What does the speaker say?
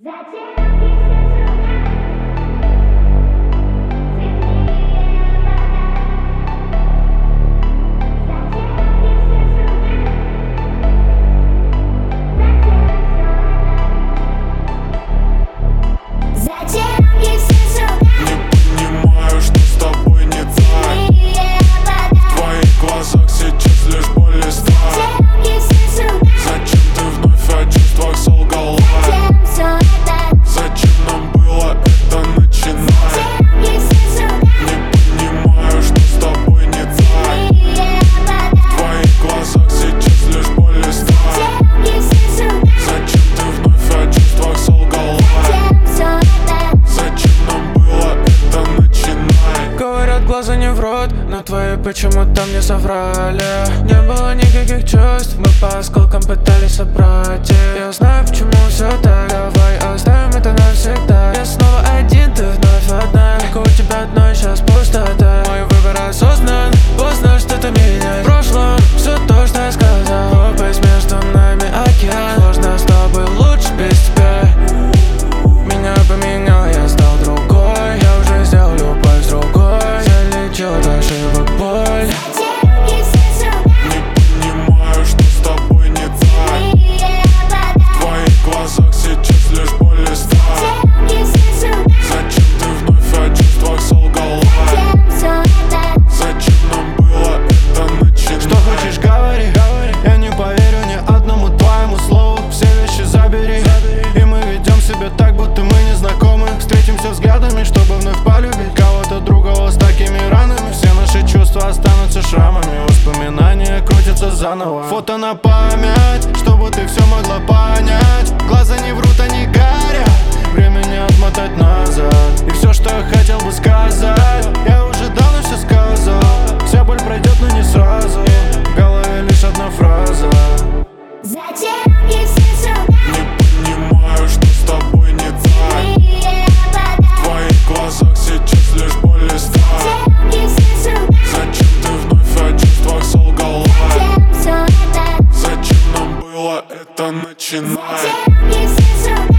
Глаза не врут, но твои почему-то мне соврали. Не было никаких чувств, мы по осколкам пытались собрать их. Я знаю, почему все так, давай оставим это навсегда. Я снова один, ты вновь одна, только у тебя одной сейчас пустота. Мой выбор осознан, поздно что-то менять. В прошлом все то, что я сказал. Пропасть между нами океан. Сложно с тобой, лучше без тебя. Меня поменял, я стал другой. Я уже сделал любовь с другой. От ошибок боль. Не понимаю, что с тобой не так. В твоих глазах сейчас лишь боль и страх. Зачем ты вновь о чувствах солгала? Зачем нам было это начинать? Что хочешь, говори, я не поверю ни одному твоему слову. Все вещи забери, и мы ведем себя так, будто мы не знакомы. Встретимся взглядами, чтобы вновь полюбить кого-то другого с такими ранами. Все наши чувства останутся шрамами, воспоминания крутятся заново. Фото на память, чтобы ты все могла понять. Глаза не врут, они горят, время не отмотать назад. И все, что я хотел бы сказать, я уже давно все сказал. Вся боль пройдет, но не сразу, в голове лишь одна фраза. Не понимаю, что с тобой не так. В твоих глазах сейчас лишь боль и страх. Зачем ты вновь о чувствах солгала? Зачем нам было это начинать?